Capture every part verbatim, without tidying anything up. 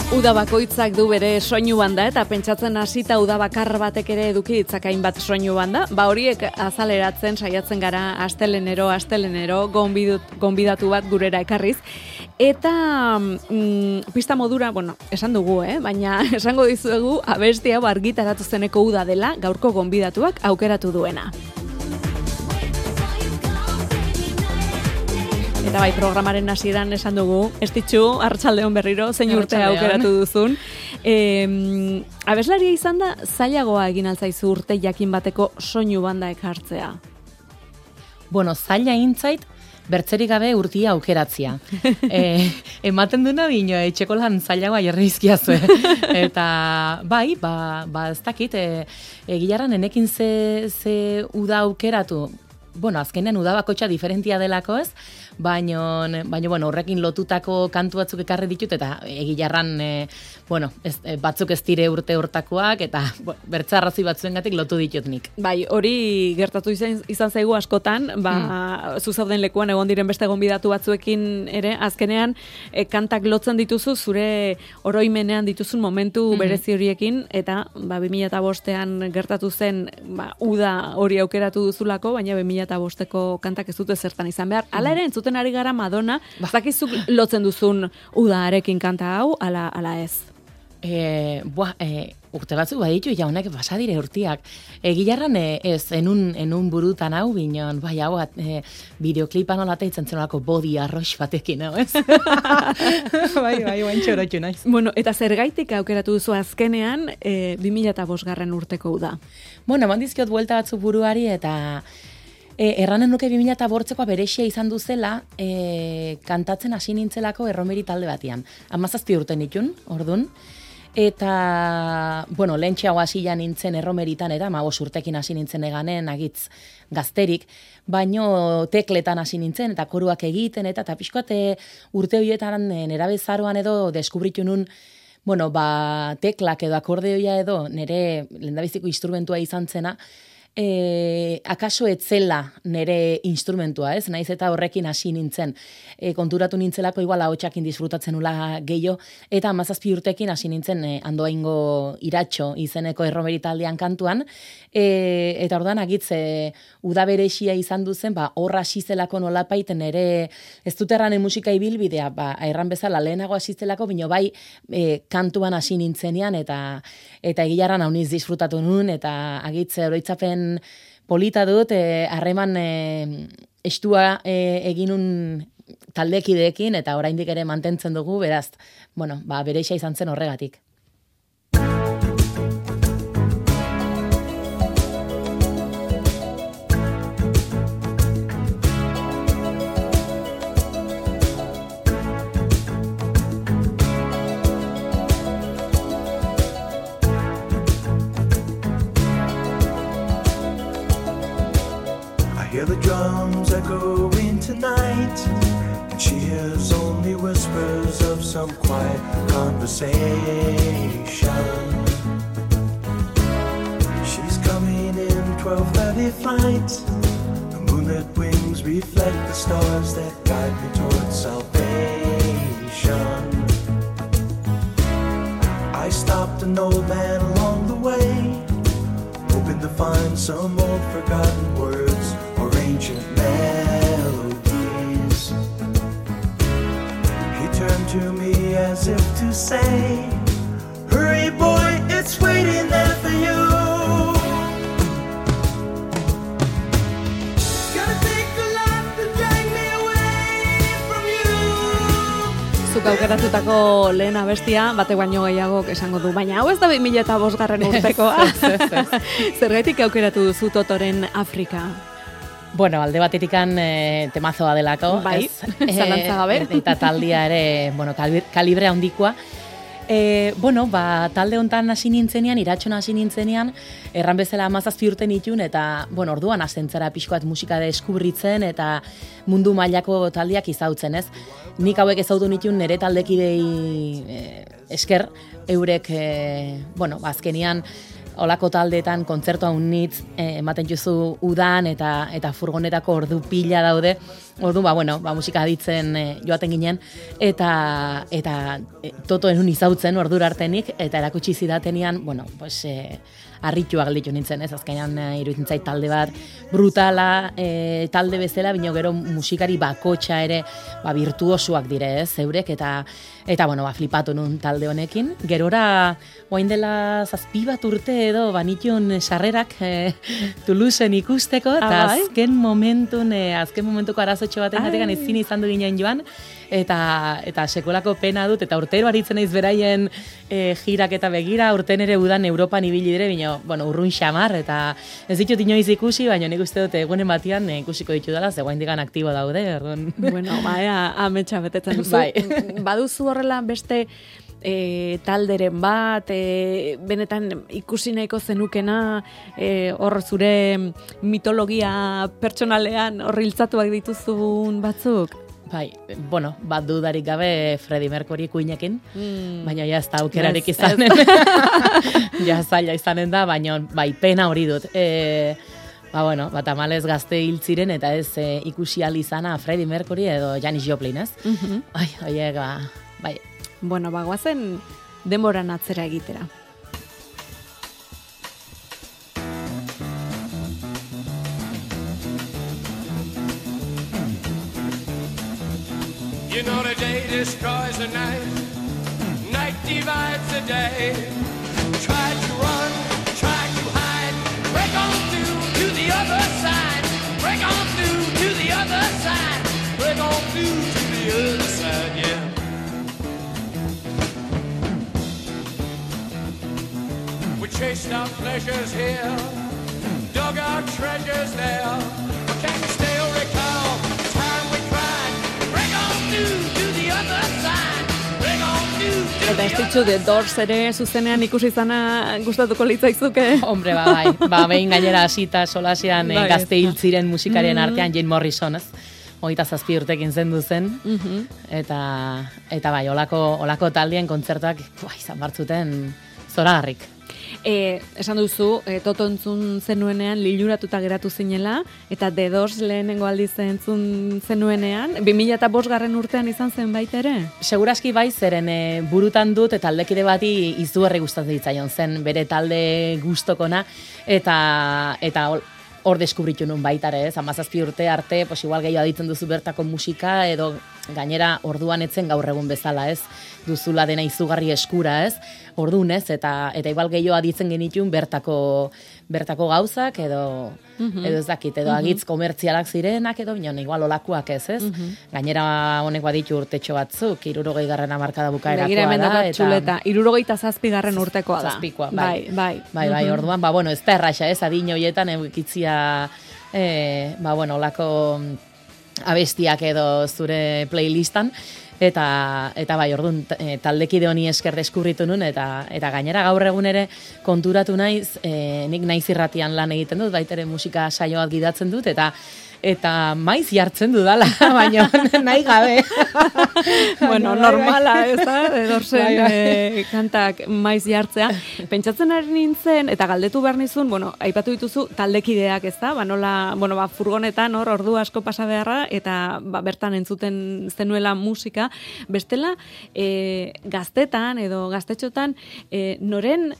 Uda bakoitzak du bere soinu banda eta pentsatzen hasita uda bakar batek ere eduki ditzakain bat soinu banda. Ba horiek azaleratzen saiatzen gara astelenero, astelenero gonbidatu bat gurera ekarriz. Eta mm, pista modura, bueno, esan dugu, eh? Baina esango dizuegu abesti hau argitaratu zeneko uda dela gaurko gonbidatuak aukeratu duena. Eta bai, programaren hasieran esan dugu, Estitxu, arratsaldeon berriro, zein urte aukeratu duzun. E, abeslaria izan da, zailagoa egin altzaizu urte jakin bateko soinu banda ekartzea? Bueno, zaila intzait, bertzerik gabe urtia aukeratzia. e, ematen duna bino, etxeko lan zailagoa jarrizkiazue. Eta bai, ba, ba ez dakit, e, egilarran enekin ze, ze uda aukeratu, bueno, azkenean uda bakotxa diferentia delako ez, baino, baino bueno, horrekin lotutako kantu batzuk ekarri ditut, eta egilarran, e, bueno, ez, e, batzuk ez dire urte hortakoak, eta bueno, bertzarrazi batzuengatik lotu ditut nik. Bai, hori gertatu izan, izan zaigu askotan, ba, mm. zuzauden lekuan egon diren beste gonbidatu batzuekin ere, azkenean e, kantak lotzen dituzu, zure oroimenean dituzun momentu mm-hmm. berezi horiekin, eta ba, bi mila bostean gertatu zen, ba, uda hori aukeratu duzulako, baina bi mila bosteko kantak ez dute zertan izan behar. Hala ere, entzuten ari gara Madonna, zakizuk lotzen duzun udaarekin kanta hau, ala, ala ez? E, buah, e, urte batzuk baditu, jaunek basadire urtiak. Egilarran e, ez, enun, enun burutan hau binon, bai hau, e, bideoklipan olata itzen zenolako bodi arrox batekin, hau ez? bai, bai, bain txorotu naiz. Bueno, eta zergaitik aukeratu duzu azkenean, e, bi mila bostgarren urteko uda? Bueno, eman dizkiot buelta batzuk buruari, eta E, erranen nuke bi mila bortzekoa berexia izan duzela, e, kantatzen hasi nintzelako erromeri talde batian. Hamazazpi urte nitun, ordun. Eta, bueno, lehentxeago hasi nintzen erromeritan, eta ma urtekin hasi nintzen eganen, agitz gazterik, baino tekletan hasi nintzen, eta koruak egiten, eta, eta pixkoate urte horietan nerabezaroan edo deskubritu nun, bueno, ba, teklak edo akordeoia edo nire lehendabiziko instrumentua izan zena, E, akaso etzela nere instrumentua, ez? Naiz eta horrekin hasi nintzen. E, konturatu nintzelako igual ahotsakin disfrutatzen ula gehiago, eta hamazazpi urtekin hasi nintzen e, Andoaingo Iratxo izeneko erromeri taldean kantuan, e, eta orduan agitze uda berexia izan duzen, ba, horra hasi zelako nolapaiten ere, ez dut erranen musika ibilbidea, ba, erran bezala lehenago hasi zelako, bino bai e, kantuan hasi nintzenean, eta eta egilarran hauniz disfrutatu nun, eta agitze oroitzapen polita dut, harreman e, estua e, eginun taldekideekin, eta oraindik ere mantentzen dugu, beraz, bueno, ba, bereixa izan zen horregatik. Hear the drums echoing tonight, and she hears only whispers of some quiet conversation. She's coming in twelve thirty flight. The moonlit wings reflect the stars that guide me towards salvation. I stopped an old man along the way, hoping to find some old forgotten words or ancient melodies. He turned to me as if to say, hurry boy, it's waiting there for you. Gotta take a lot to drag me away from you. Zuk aukeratutako lehen abestia, batek baino gehiago esango du, baina hau ez da bi mila bostgarren urtekoa. Zergaitik aukeratu duzu Totoren Afrika? Bueno, alde batetikan e, temazoa delako. Bai, zalantza gabe. E, eta taldia ere, bueno, kalibre handikoa. E, bueno, ba, talde hontan hasi nintzenean, Iratxona hasi nintzenean, erran bezala hamazazpi urte nitun, eta, bueno, orduan hastentzara pixkoat musika deskubritzen, eta mundu mailako taldiak izautzen, ez? Nik hauek ezautu nitun nire taldekidei e, esker, eurek, e, bueno, azkenian, olako taldeetan kontzertu haunitz eh, ematen juzu udan eta eta furgonetako ordu pila daude, Ordu, ba, bueno, ba, musika aditzen e, joaten ginen, eta, eta e, toto enun izautzen ordura artenik, eta erakutsi zidatenean, bueno, pues, e, harrituak gelditu nintzen, ez, azkenean e, iruditzen zait talde bat brutala, e, talde bezala, bino gero musikari bakotxa ere, ba, virtuosuak dire, ez, zeurek, eta, eta bueno, ba, flipatu nun talde honekin. Gerora, oain dela zazpi bat urte edo, banitun sarrerak e, Toulouseen ikusteko, eta ah, azken momentun, e, azken momentuko arazotxo baten jatekan ezin izan du ginen joan, eta eta sekolako pena dut, eta urtero aritzen naiz beraien e, jirak eta begira, urten ere udan Europan ibili dire, bino, bueno, urrun xamar, eta ez ditut inoiz ikusi, baina nik uste dut egunen batian e, ikusiko ditu dela, ze digan aktibo daude, erron. Bueno, baina, ametsa betetzen duzu. Bai. Baduzu horrela beste e, talderen bat, e, benetan ikusi nahiko zenukena, e, hor zure mitologia pertsonalean horriltzatuak dituzun batzuk? Bai, bueno, bat dudarik gabe Freddie Mercury Queenekin, mm. baina ja ez da aukerarik Ez, izanen. Ja zaila izanen da, baina bai, pena hori dut. E, ba, bueno, bat amalez gazte hil ziren, eta ez e, ikusi ahal izana Freddie Mercury edo Janis Joplin, ez? Mm-hmm. Ai, oiek, ba, bai. Bueno, bagoazen denboran atzera egitera. You know the day destroys the night, night divides the day. Try to run, try to hide, break on through to the other side, break on through to the other side, break on through to the other side, yeah. We chased our pleasures here, dug our treasures there, but can you still recall the time we cried, break on through to the other side, break on through to Eta ez ditzu The Doors ere zuzenean ikusi izana gustatuko litzaizuke? Hombre, ba, bai, ba, behin gainera hasita solasian bai, gazte hil ziren musikarien mm-hmm. artean Jane Morrison, ez? Hogeita zazpi urtekin zendu zen, mm-hmm. eta, eta bai, olako, olako taldien kontzertuak bai, izan bartzuten zoragarrik. E, esan duzu, e, Toto entzun zenuenean liluratuta geratu zinela, eta The Doors lehenengo aldiz entzun zenuenean, bi mila bost garren urtean izan zen baita ere? Seguraski bai, zeren e, burutan dut, eta taldekide bati izugarri gustatzen ditzaion zen, bere talde gustokona, eta, eta hor deskubritu nun baitare, ez, amazazpi urte arte, pues igual gehiago aditzen duzu bertako musika, edo gainera orduan etzen gaur egun bezala, ez, duzula dena izugarri eskura, ez, orduan ez, eta, eta igual gehiago aditzen genitun bertako, bertako gauzak, edo, mm-hmm. edo ez dakit, edo mm-hmm. agitz komertzialak zirenak, edo binon, igual olakuak ez, ez, mm-hmm. gainera honek baditu urtetxo batzuk, irurogei garren amarkada bukaerakoa da, eta... Txuleta, irurogeita zazpi garren urtekoa da. Zazpikoa, bai, bai, bai, bai, bai mm-hmm. orduan, ba, bueno, ez da erraxa, ez, adin horietan egitzia, e, ba, bueno, olako abestiak edo zure playlistan, eta eta bai, orduan taldekide honi esker deskubritu nun, eta eta gainera gaur egun ere konturatu naiz, e, nik naiz irratian lan egiten dut, baitere musika saioak gidatzen dut, eta eta maiz jartzen dudala, baina nahi gabe. Bueno, normala, ez da, edorzen e, kantak maiz jartzea. Pentsatzen ari nintzen, eta galdetu behar nizun, bueno, aipatu dituzu taldekideak, ez da, ba, nola, bueno, ba, furgonetan, hor, ordu asko pasa beharra, eta ba, bertan entzuten zenuela musika. Bestela, e, gaztetan, edo gaztetxotan, e, noren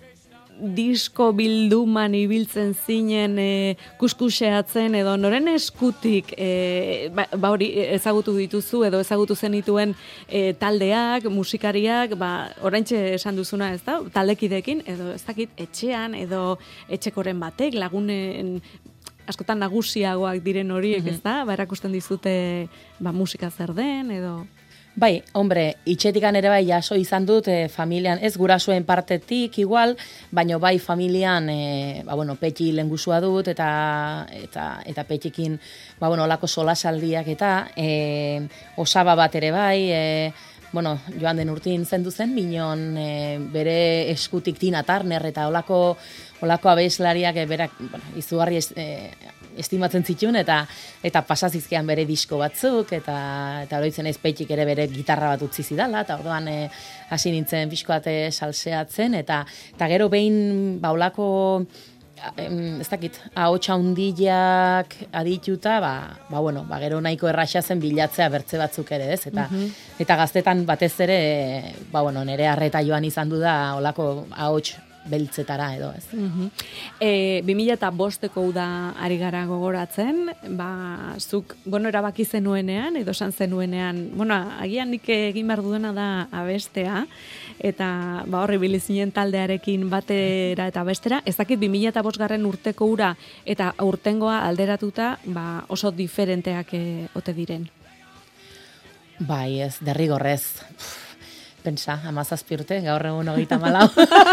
disko bilduman ibiltzen zinen e, kuskuseatzen edo noren eskutik e, ba, ba hori ezagutu dituzu edo ezagutu zenituen e, taldeak, musikariak, ba oraintxe esan duzuna, ez da, taldekidekin edo ez dakit etxean edo etxekoren batek lagunen askotan nagusiagoak diren horiek, mm-hmm. ez da, ba erakusten dizute ba musika zer den edo... Bai, hombre, itxetikan ere bai jaso izan dut e, familian, ez gurasoen partetik igual, baino bai familian, e, ba, bueno, petxi lengusua dut, eta eta eta petxikin, ba, bueno, olako solasaldiak eta e, osaba bat ere bai, e, bueno, joan den urtin zendu zen, binon e, bere eskutik Tina Turner eta olako, olako abeslariak e, berak, bueno, izugarri ez, e, estimatzen zituen, eta eta pasazizkean bere disko batzuk, eta eta oroitzen ez petxik ere bere gitarra bat utzi zidala, eta orduan e, hasi nintzen pixkoate salseatzen, eta eta gero behin baulako ez dakit, ahots handiak adituta, ba, ba, bueno, ba, gero nahiko erraxa zen bilatzea bertze batzuk ere, ez? Eta, mm-hmm. eta gaztetan batez ere, ba, bueno, nire arreta joan izan du da, olako ahots beltzetara edo, ez? Mm-hmm. E, bi mila bosteko uda ari gara gogoratzen, ba, zuk, bueno, erabaki zenuenean, edo esan zenuenean, bueno, agian nik egin behar duena da abestea, eta ba horri bilizinen taldearekin batera eta bestera, ez dakit bi mila bostgarren urteko ura eta aurtengoa alderatuta ba oso diferenteak e, ote diren. Bai, ez, derrigorrez. Pensa, hamazazpi urte, gaur egun hogeita hamalau.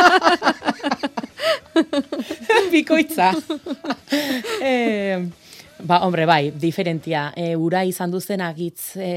Bikoitza. e, ba, hombre, bai, diferentia. E, ura izan duzen agitz... E,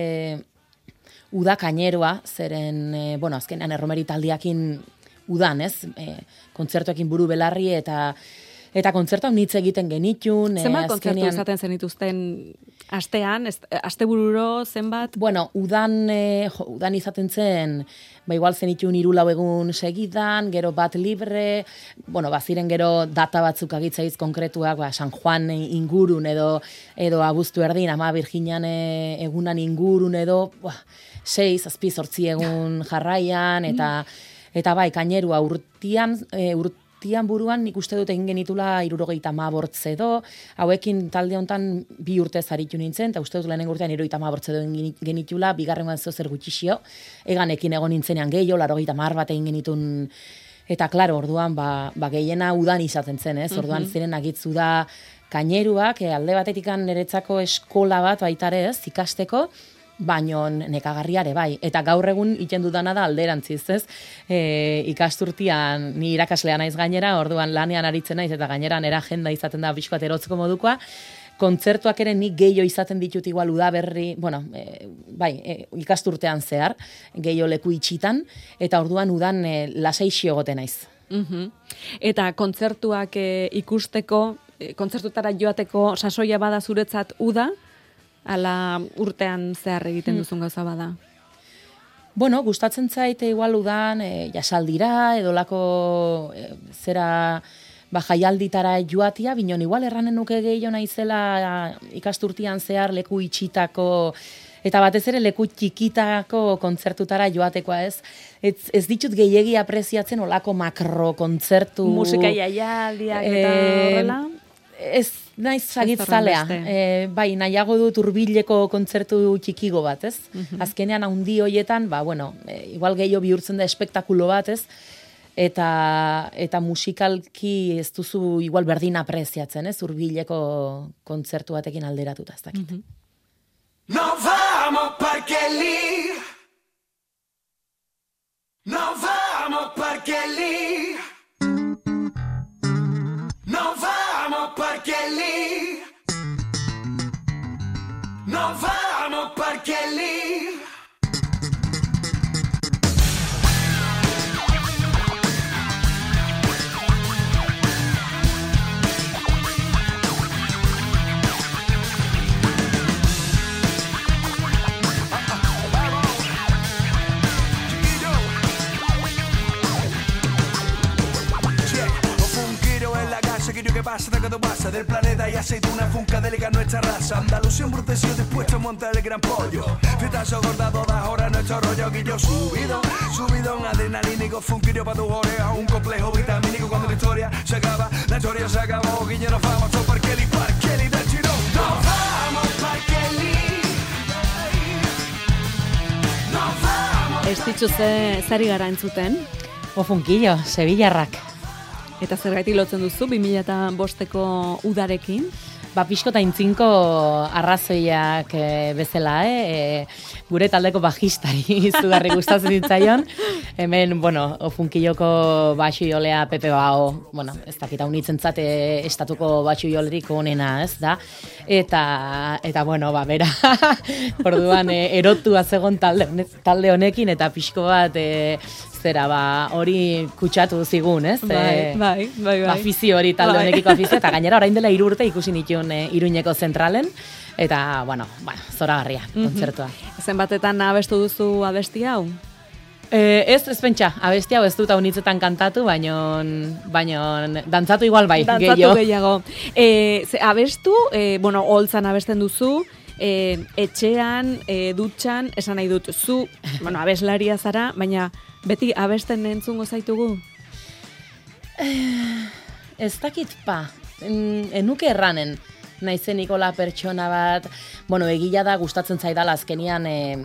uda kaineroa, zeren, e, bueno, azkenean erromeri taldiakin udan, ez? E, kontzertuekin buru belarri eta eta kontzertu nitz egiten genitun. Zenbat e, kontzertu izaten zenituzten astean, astebururo zenbat? Bueno, udan, e, jo, udan izaten zen, ba igual zenitun hiru lau egun segidan, gero bat libre, bueno, baziren gero data batzuk agitzaiz konkretuak, ba, San Juan ingurun edo edo abuztu erdin, ama Virginian e, egunan ingurun edo, ba, sei, zazpi, zortzi egun jarraian, eta eta bai, kainerua urtian, e, urtian buruan nik uste dut egin genitula hirurogeita hamabortz edo, hauekin talde hontan bi urte zaritu nintzen, eta uste dut lehenengo urtean hirurogeita hamabortz edo egin genitula, bigarrengoan zeo zer gutxixio, eganekin egon nintzenean gehiago, laurogeita hamar bat egin genitun, eta klaro, orduan, ba, ba gehiena udan izaten zen, ez? Orduan mm-hmm. ziren agitzu da kaineruak, e, alde batetikan niretzako eskola bat baitare ez, ikasteko, baino nekagarriare bai. Eta gaur egun iten dudana da alderantziz, ez? E, ikasturtian ni irakaslea naiz gainera, orduan lanean aritzen naiz, eta gainera nera agenda izaten da pixkoat erotzeko modukoa. Kontzertuak ere nik gehiago izaten ditut igual udaberri, bueno, e, bai, e, ikasturtean zehar, gehiago leku itxitan, eta orduan udan e, lasaixio gote naiz. Mm-hmm. Eta kontzertuak e, ikusteko, e, kontzertutara joateko sasoia bada zuretzat uda, ala urtean zehar egiten duzun gauza bada? Bueno, gustatzen zaite igual udan e, jasaldira, edolako e, zera ba, jaialditara joatia, binon igual erranen nuke gehiago naizela ikasturtian zehar leku itxitako, eta batez ere leku txikitako kontzertutara joatekoa, ez? Ez, ez ditut gehiegi apreziatzen olako makro kontzertu... Musika jaialdiak eta horrela? Ez naiz zagitzalea, e, bai, nahiago dut hurbileko kontzertu txikigo bat, ez? Mm-hmm. Azkenean haundi hoietan, ba, bueno, e, igual gehiago bihurtzen da espektakulo bat, ez? Eta, eta musikalki ez duzu igual berdin apreziatzen, ez? Hurbileko kontzertu batekin alderatuta, ez dakit. Mm-hmm. No vamos porque lì, no vamos porque lì, no vamos porque lì, no vamos porque lì. ¿Qué pasa? ¿De qué pasa? Del planeta y aceituna funkadélica nuestra raza. Andalucía embruteció dispuesto a montar el gran pollo. Fietazo gorda todas horas nuestro rollo. Que yo subido, subido en adrenalínico. Funquirio para tu oreja, un complejo vitamínico. Cuando la historia se acaba, la historia se acabó. Guiño nos vamos, todo parqueli, parqueli del tirón. Nos vamos, parqueli. Nos vamos. Ez dituzte zari gara entzuten? O funkillo, Sevillarrak. Eta zergatik lotzen duzu, bi mila bosteko udarekin? Ba, pixko eta intzinko arrazoiak e, bezala, eh? E, gure taldeko bajistari izugarri gustatzen ditzaion. Hemen, bueno, funkilloko baxuiolea Pepe Bao, bueno, ez dakita unitzen zate estatuko baxuiolerik onena, ez da? Eta, eta bueno, ba, bera, orduan e, erotua zegon talde, talde honekin, eta pixko bat... E, zera, ba, hori kutsatu zigun, ez? Bai, bai, bai, bai. Afizio hori talde bai. Honekiko afizio, eta gainera orain dela hiru urte ikusi nituen e, Iruñeko zentralen, eta, bueno, bueno zoragarria, mm-hmm. kontzertua. Zenbatetan abestu duzu abesti hau? Eh, ez, ez pentsa, abesti hau ez dut haunitzetan kantatu, baino, baino dantzatu igual bai, dantzatu gehiago. gehiago. E, ze, abestu, e, bueno, holtzan abesten duzu, e, etxean, e, dutxan, esan nahi dut, zu, bueno, abeslaria zara, baina beti abesten entzungo zaitugu? Eh, ez dakit pa, en, enuke erranen, naizen Nikola pertsona bat, bueno, egila da gustatzen zaidala azkenian, eh,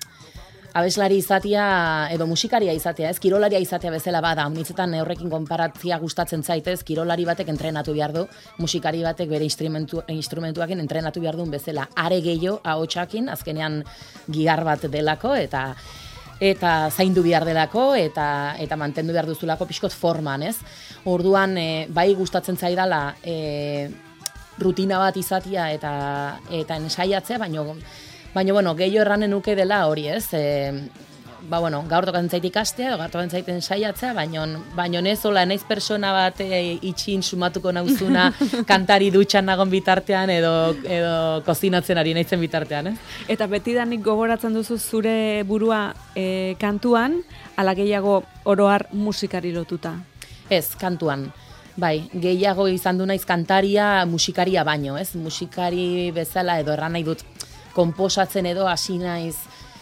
abeslari izatea edo musikaria izatea, ez kirolaria izatea bezala bada, honitzetan horrekin konparatzia gustatzen zaitez, kirolari batek entrenatu behar du, musikari batek bere instrumentu, instrumentuakin entrenatu behar duen bezala, are gehiago ahotsakin, azkenean gigar bat delako, eta eta zaindu behar delako, eta eta mantendu behar duzulako pixkot forman, ez? Orduan, e, bai gustatzen zaidala, e, rutina bat izatea eta eta ensaiatzea, baino Baina, bueno, gehiago erranen nuke dela hori, ez? E, ba, bueno, gaur tokatzen zait ikastea, gaur tokatzen zaiten saiatzea, baina baino ez, hola, naiz persona bat e, itxin sumatuko nauzuna kantari dutxan nagon bitartean edo, edo kozinatzen ari naizen bitartean, ez? Eta betidanik gogoratzen duzu zure burua e, kantuan, ala gehiago oroar musikari lotuta? Ez, kantuan. Bai, gehiago izan du naiz kantaria musikaria baino, ez? Musikari bezala edo erran nahi dut konposatzen edo hasi naiz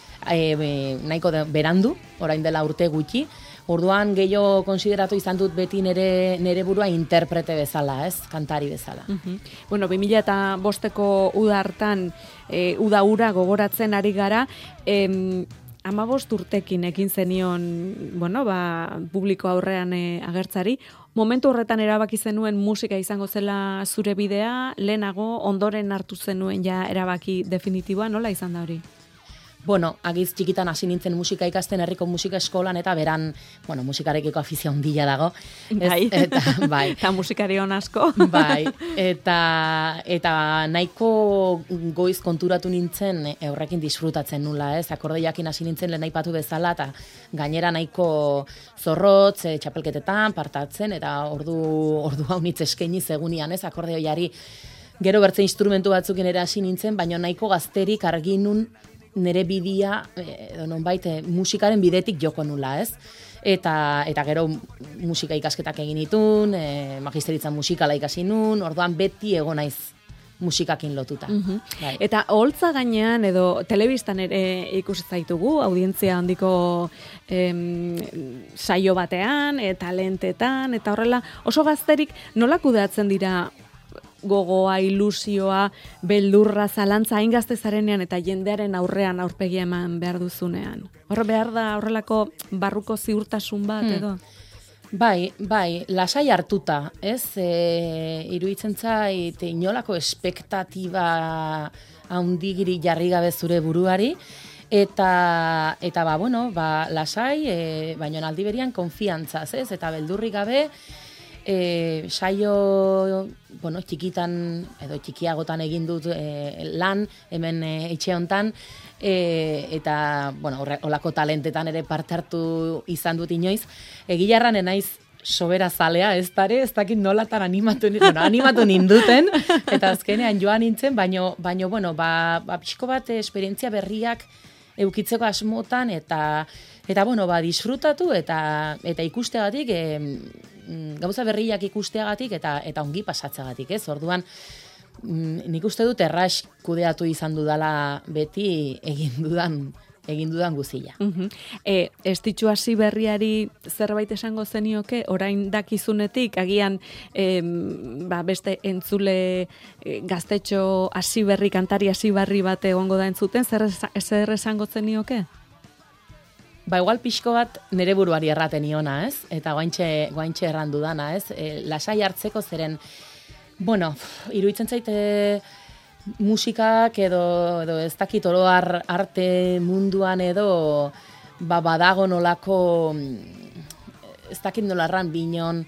e, be, nahiko de, berandu, orain dela urte gutxi. Orduan gehiago konsideratu izan dut beti nere, nere burua interprete bezala, ez? Kantari bezala. Uh-huh. Bueno, bi mila bosteko uda hartan, e, uda ura gogoratzen ari gara, em, hamabost urtekin ekin zenion, bueno, ba, publiko aurrean e, agertzari. Momentu horretan erabaki zenuen musika izango zela zure bidea, lehenago ondoren hartu zenuen ja erabaki definitiboa, nola izan da hori? Bueno, agiz txikitan hasi nintzen musika ikasten herriko musika eskolan eta beran, bueno, musikarekiko afizio handia dago. Bai. Ez, eta, bai. Eta musikari hon asko. Bai, eta, eta nahiko goiz konturatu nintzen e, horrekin disfrutatzen nula, ez? Akordeiakin hasi nintzen lehen aipatu bezala, eta gainera nahiko zorrotz, e, txapelketetan, partatzen, eta ordu, ordu hau nitz eskaini zegunian, ez? Akordeoiari gero bertze instrumentu batzukin ere hasi nintzen, baina nahiko gazterik arginun nere bidia, edo nonbait, musikaren bidetik joko nula, ez? Eta, eta gero musika ikasketak egin ditun, e, magisteritza musikala ikasi nun, orduan beti ego naiz musikakin lotuta. Uh-huh. Bai. Eta holtza gainean edo telebistan ere ikusi zaitugu, audientzia handiko em, saio batean, e, talentetan, eta horrela oso gazterik nola kudeatzen dira gogoa, ilusioa, beldurra, zalantza, hain gazte zarenean eta jendearen aurrean aurpegia eman behar duzunean. Hor behar da horrelako barruko ziurtasun bat edo? Bai, bai, lasai hartuta, ez? E, iruditzen zait inolako espektatiba handigiri jarri gabe zure buruari, eta, eta ba, bueno, ba, lasai, e, baina aldi berian konfiantzaz, ez? Eta beldurri gabe, E, saio, bueno, txikitan edo txikiagotan egin dut e, lan, hemen e, etxe hontan, e, eta, bueno, olako talentetan ere parte hartu izan dut inoiz. Egilarran naiz sobera zalea, ez dare, ez dakit nolatan animatu, bueno, animatu ninduten, eta azkenean joan nintzen, baino, baino bueno, ba, ba pixko bat esperientzia berriak eukitzeko asmotan, eta, eta bueno, ba, disfrutatu, eta, eta ikusteagatik, e, gauza berriak ikusteagatik eta eta ongi pasatzeagatik, ez? Orduan nik uste dut erras kudeatu izan dudala beti egin dudan egin dudan guzila. Uh-huh. E, estitxu hasi berriari zerbait esango zenioke, orain dakizunetik, agian em, ba, beste entzule e, gaztetxo hasi berri, kantari hasi berri bat egongo da entzuten, zer, zer esango zenioke? Ba, igual pixko bat nere buruari erraten iona, ez? Eta guaintxe, guaintxe errandu dana, ez? E, lasai hartzeko zeren, bueno, iruditzen zaite musikak edo, edo ez dakit oroar arte munduan edo ba, badago nolako, ez dakit nolarran binon,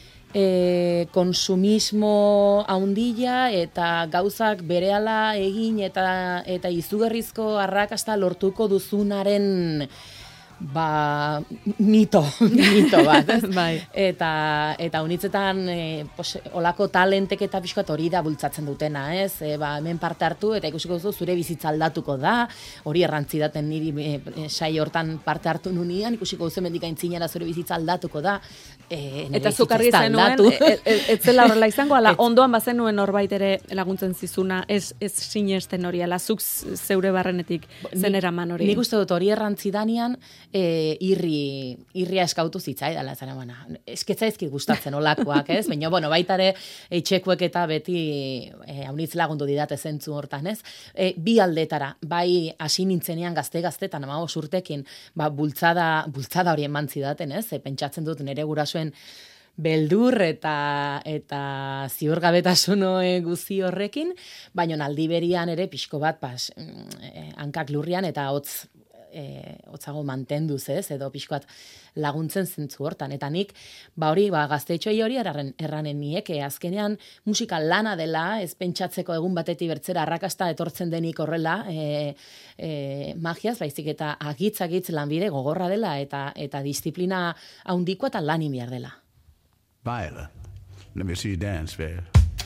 e, konsumismo haundila eta gauzak berehala egin eta, eta izugarrizko arrakasta lortuko duzunaren ba, mito, mito bat, ez? Bai. Eta, eta unitzetan, e, pos, olako talentek eta pixkat hori da bultzatzen dutena, ez? E, ba, hemen parte hartu eta ikusiko duzu zure bizitza aldatuko da, hori errantzi daten niri e, e, sai hortan parte hartu nunian, ikusiko duzu mendik aintzinera zure bizitza aldatuko da. E, eta zuk argi zenuen, ez zela horrela izango, ala, ondoan bazenuen norbait ere laguntzen zizuna, ez, ez sinesten hori, ala, zuk zeure barrenetik zen eraman hori. Nik uste dut hori errantzi danean, E, irri, irria eskautu zitzai dela, zara, bueno, esketzaizkit gustatzen olakoak, ez? Baina, bueno, baitare etxekuek eta beti e, haunitz lagundu didate zentzu hortan, ez? E, bi aldetara, bai hasi nintzenean gazte-gaztetan, amabos urtekin, ba, bultzada, bultzada hori eman zidaten, ez? E, pentsatzen dut nire gurasoen beldur eta eta ziurgabetasun guzi horrekin, baina aldi berian ere pixko bat pas, eh, hankak lurrian eta hotz E, hotzago mantenduz, ez, edo pixkoat laguntzen zentzu hortan. Eta nik, ba hori, ba, gaztetxoei hori erranen, erranen nieke, azkenean musika lana dela, ez pentsatzeko egun batetik bertzera arrakasta etortzen denik horrela, e, e, magiaz, baizik eta agitz-agitz lanbide gogorra dela, eta eta disiplina haundikoa eta lan imiar dela. Viola, let me see you dance, babe.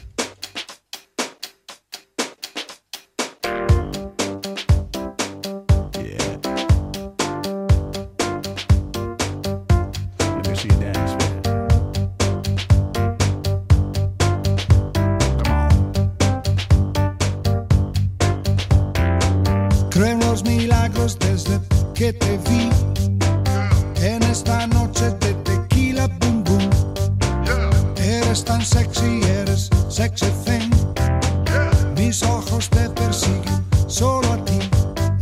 Desde que te vi en esta noche de tequila boom boom, eres tan sexy, eres sexy thing, mis ojos te persiguen solo a ti.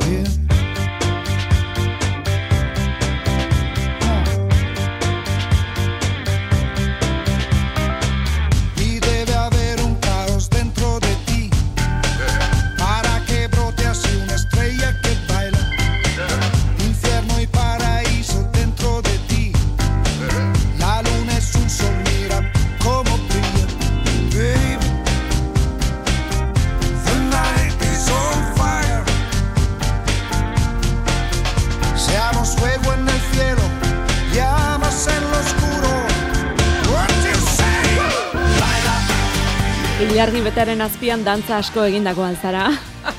Y debe haber un caos dentro de ti para que brote así una estrella que infierno y paraíso dentro de ti. La luna es un sol, mira cómo brilla, baby. The night is on fire. Seamos fuego en el cielo, llamas en lo oscuro. What you say? Baila. Ilargi betearen azpian dantza asko egindako alzara.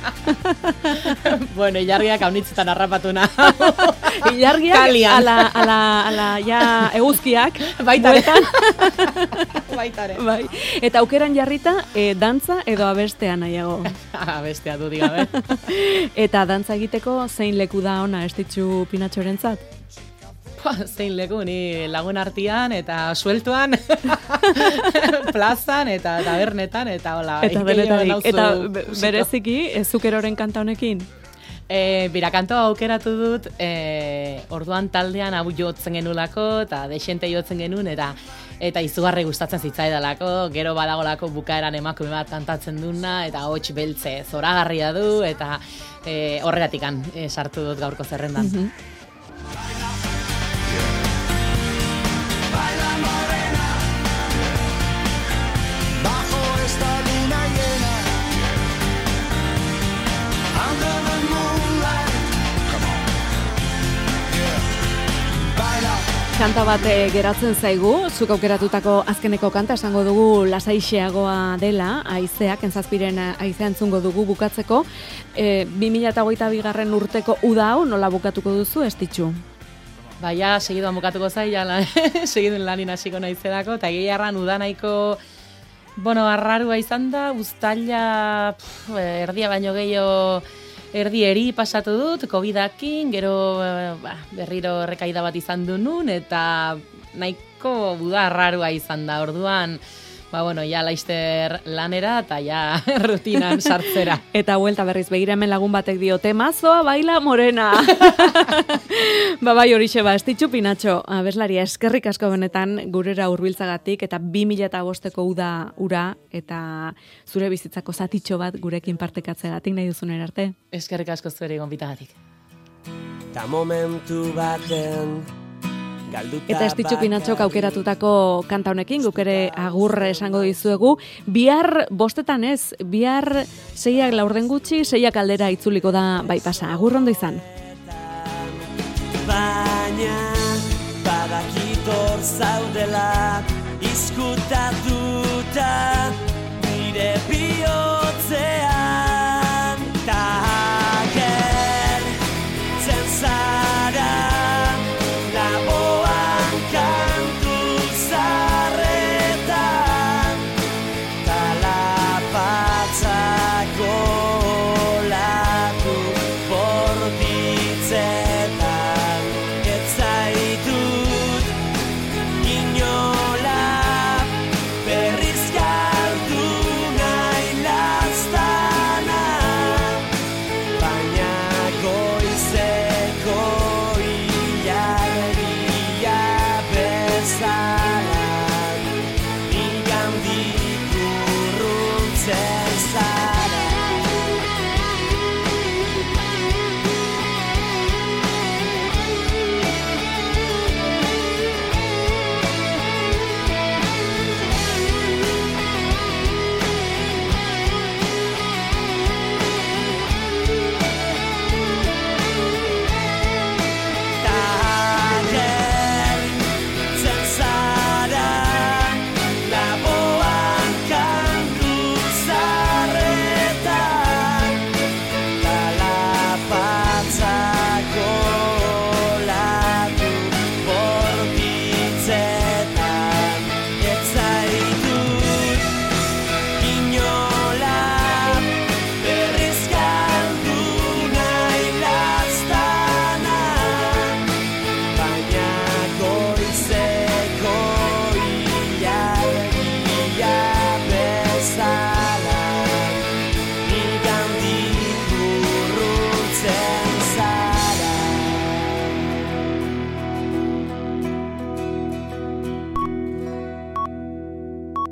Bueno, ilargiak haunitzetan harrapatuna. Ilargiak ala, ala, ala, ja, eguzkiak. Baitare. Baitare. Bai. Eta aukeran jarrita, e, dantza edo abestea nahiago. Abestea du, digabe. Eta dantza egiteko zein leku da ona estitxu Pinatxorentzat? Zein leku, ni lagun artean eta sueltuan, plazan eta tabernetan eta hola. Eta denetarik. Eta bereziki, zukeroren kanta honekin? E, bira, kantoa aukeratu dut, e, orduan taldean hau jotzen genulako, eta desente jotzen genuen, eta eta izugarri gustatzen zitzaidalako, gero badagolako bukaeran emakume bat kantatzen duna, eta hots beltze zoragarria du, eta e, horregatikan e, sartu dut gaurko zerrendan. Mm-hmm. Kanta bat geratzen zaigu, zuk aukeratutako azkeneko kanta esango dugu lasaixeagoa dela, haizeak, entzazpiren haizea entzungo dugu bukatzeko. E, bi mila hogeita bigarren urteko uda hau nola bukatuko duzu, estitxu? Baina, segiduan bukatuko zai, ja, segidun lanin hasiko naizedako, eta egia erran uda nahiko, bueno, arrarua izan da, uztaila, pff, erdia baino gehiago, erdi eri pasatu dut, covidakin, gero ba, berriro errekaida bat izan du nun, eta nahiko buda arrarua izan da, orduan, ba bueno, ja laister lanera, eta ja rutinan sartzera. Eta huelta berriz, begira hemen lagun batek dio, temazoa baila morena. Ba bai horixe ba, estitxu Pinatxo, abeslaria eskerrik asko benetan gurera hurbiltzagatik eta bi mila bosteko uda ura eta zure bizitzako zatitxo bat gurekin partekatzeagatik nahi duzun arte. Eskerrik asko zueri gonbitagatik. Ta momentu baten Eta estitxu Pinatxok aukeratutako kanta honekin, guk ere agurre esango dizuegu. Bihar bostetan ez, bihar seiak laurden gutxi, seiak aldera itzuliko da bai pasa. Agur ondo izan. baina badakitor zaudela izku